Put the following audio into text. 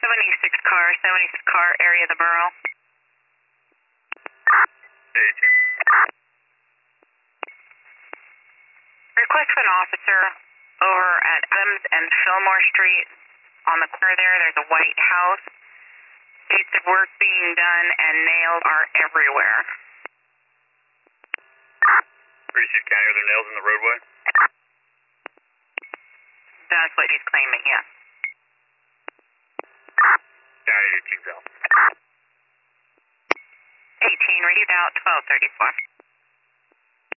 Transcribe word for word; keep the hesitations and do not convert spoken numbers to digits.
seventy-six car, seventy-six car, area of the borough. eighteen. Request for an officer over at Adams and Fillmore Street. On the corner there, there's a white house. States of work being done and nails are everywhere. Receive County, are there nails in the roadway? That's what he's claiming, yeah. County eighteen, Val. eighteen, read out twelve thirty-four.